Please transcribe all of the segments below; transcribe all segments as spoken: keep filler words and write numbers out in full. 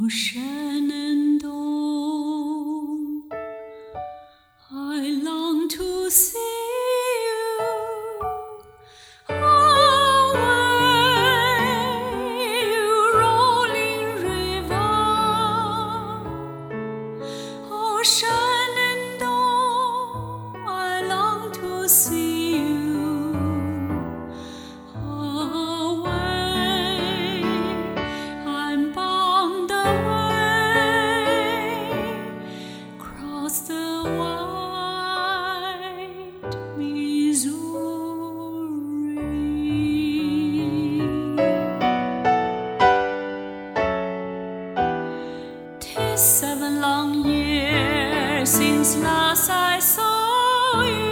Shenandoah, I long to see you away, you rolling river. Oh, Shenandoah, I long to see you away. I'm bound away across the wide Missouri. 'Tis seven long years since last I saw you.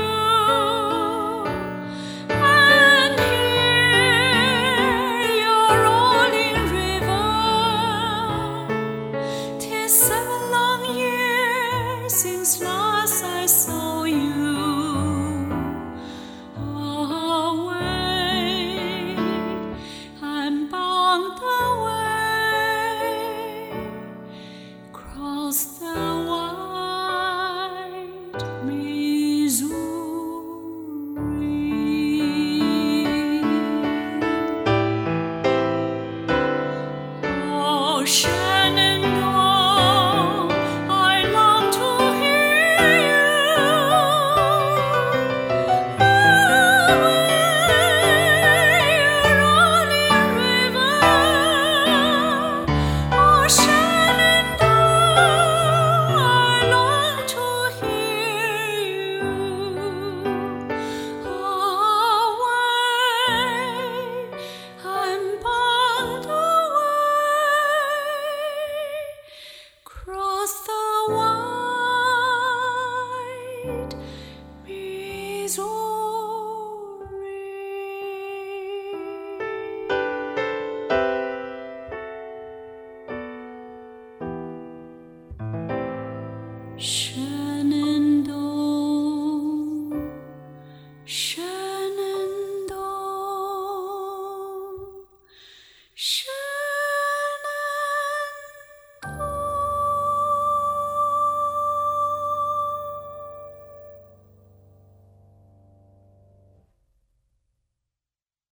Since last I saw you away, I'm bound away across the wide Missouri. Oh, Shenandoah, I long to hear you away, rolling river. Oh, Shenandoah, I long to hear you away. I'm bound away across the wide Missouri. Shenandoah, Shenandoah, Shenandoah.